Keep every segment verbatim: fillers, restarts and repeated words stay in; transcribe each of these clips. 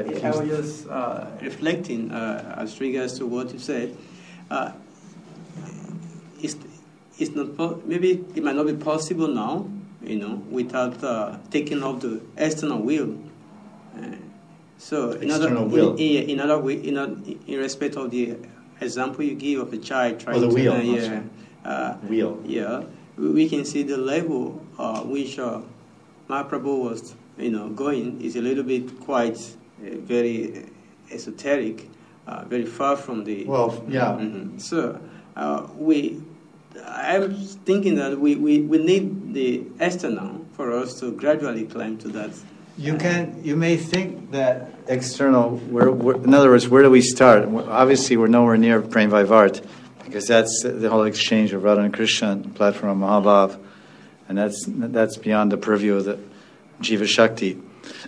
I was just uh, reflecting uh, as regards to what you said. Uh, it's, it's not po- maybe it might not be possible now, you know, without uh, taking off the external will. Uh, so, in external other, will. In, in, in other way, in, other, in respect of the example you give of a child trying oh, the to, wheel. Uh, yeah, uh, wheel. Yeah, we can see the level uh, which uh, Mahaprabhu was, you know, going is a little bit quite uh, very esoteric, uh, very far from the. Well, yeah. Mm-hmm. So uh, we, I'm thinking that we, we, we need the external for us to gradually climb to that. You can. You may think that external. Where, where, in other words, where do we start? Obviously, we're nowhere near Prem Vaivart, because that's the whole exchange of Radha and Krishna on the platform of Mahabhav, and that's that's beyond the purview of the Jiva Shakti.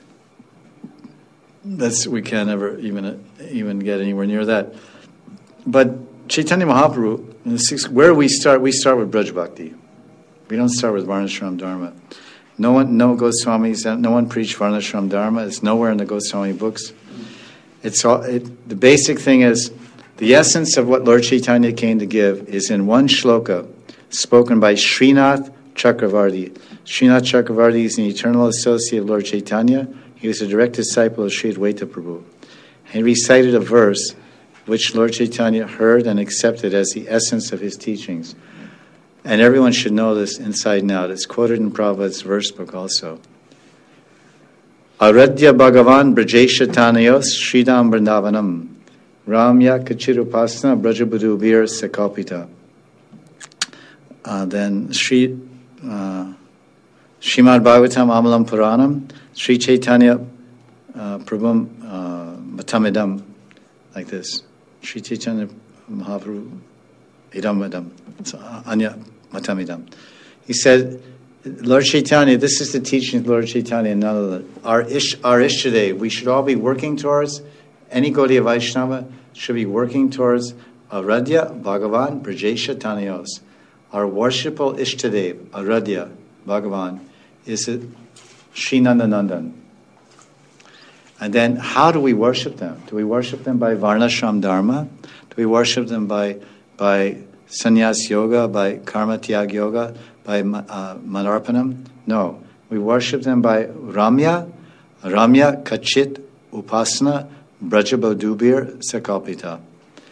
That's we can't ever even even get anywhere near that. But Chaitanya Mahaprabhu, in the sixth, where we start, we start with Braj Bhakti. We don't start with Varnashram Dharma. No one, no Goswamis, no one preached Varnashram Dharma. It's nowhere in the Goswami books. It's all. It, the basic thing is the essence of what Lord Chaitanya came to give is in one shloka, spoken by Srinath Chakravarti. Srinath Chakravarti is an eternal associate of Lord Chaitanya. He was a direct disciple of Sri Advaita Prabhu. He recited a verse which Lord Chaitanya heard and accepted as the essence of his teachings. And everyone should know this inside and out. It's quoted in Prabhupada's verse book also. Aradhya Bhagavan Brajesha Tanayos Sridam Vrindavanam Ramya Kachirupasana Brajabudubir Sakalpita. Uh, then Sri uh, Srimad Bhagavatam Amalam Puranam Sri Chaitanya uh, Prabhum uh, Matamidam, like this. Sri Chaitanya Mahaprabhu Idam Madam. So, Anya Matamidam. He said, Lord Chaitanya, this is the teaching of Lord Chaitanya, none of the, our ish, our Ishtadev, we should all be working towards, any Gaudiya Vaishnava should be working towards Aradhya Bhagavan Brajesha Tanayos. Our worshipful Ishtadev, Aradhya Bhagavan, is it Sri Nandanandan. And then how do we worship them? Do we worship them by Varnashram Dharma? Do we worship them by by Sannyas Yoga, by Karma Tyag Yoga, by uh, Manarpanam? No. We worship them by Ramya, Ramya Kachit Upasana Brajabodubir Sakalpita.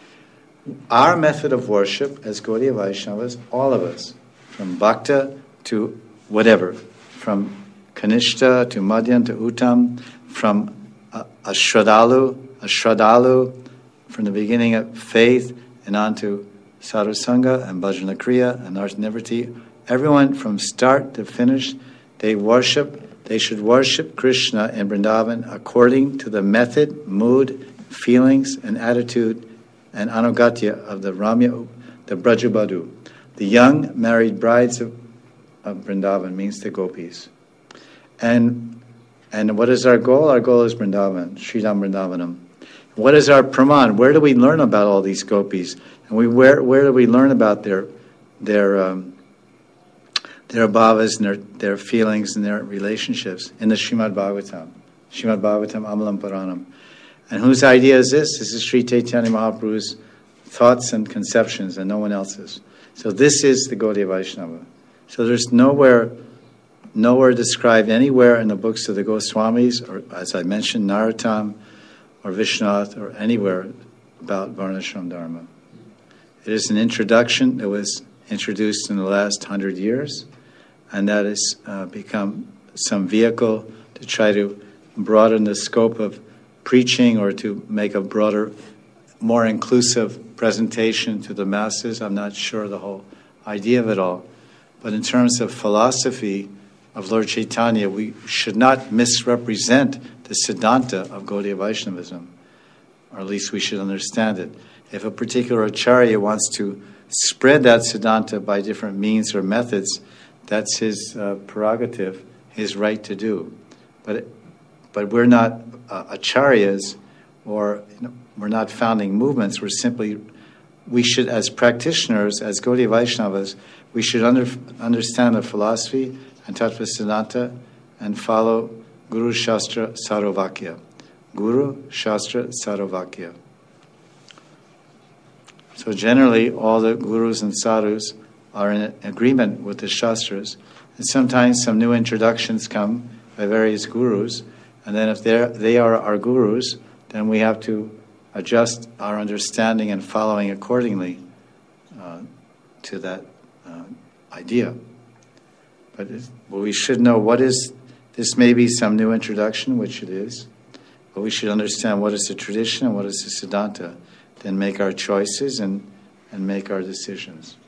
Our method of worship as Gaudiya Vaishnavas, all of us, from Bhakta to whatever, from Kanishta to Madhyan to Uttam, from a, a Shraddhalu, a Shraddhalu, from the beginning of faith and on to Sadhusanga and Bhajana Kriya and Artha-Nivritti, everyone from start to finish, they worship, they should worship Krishna in Vrindavan according to the method, mood, feelings, and attitude and anugatya of the Ramya, the Brajabadu. The young married brides of, of Vrindavan means the gopis. And and what is our goal? Our goal is Vrindavan, Sridham Vrindavanam. What is our praman? Where do we learn about all these gopis? And we where where do we learn about their their um, their bhavas and their, their feelings and their relationships? In the Srimad Bhagavatam. Srimad Bhagavatam Amalam Puranam. And whose idea is this? This is Sri Chaitanya Mahaprabhu's thoughts and conceptions and no one else's. So this is the Gaudiya Vaishnava. So there's nowhere nowhere described anywhere in the books of the Goswamis, or as I mentioned, Narottam or Vishnath, or anywhere about Varnashram Dharma. It is an introduction that was introduced in the last hundred years, and that has uh, become some vehicle to try to broaden the scope of preaching or to make a broader, more inclusive presentation to the masses. I'm not sure the whole idea of it all. But in terms of philosophy of Lord Chaitanya, we should not misrepresent the Siddhanta of Gaudiya Vaishnavism, or at least we should understand it. If a particular acharya wants to spread that Siddhanta by different means or methods, that's his uh, prerogative, his right to do. But but we're not uh, acharyas, or you know, we're not founding movements. We're simply, we should, as practitioners, as Gaudiya Vaishnavas, we should under, understand the philosophy and Tattva Siddhanta and follow Guru Shastra Sarovakya. Guru, Shastra, Saravakya. So generally, all the gurus and sadhus are in agreement with the Shastras. And sometimes some new introductions come by various gurus, and then if they're, they are our gurus, then we have to adjust our understanding and following accordingly uh, to that uh, idea. But, it, but we should know what is, this may be some new introduction, which it is, but we should understand what is the tradition and what is the Siddhanta, then make our choices and, and make our decisions.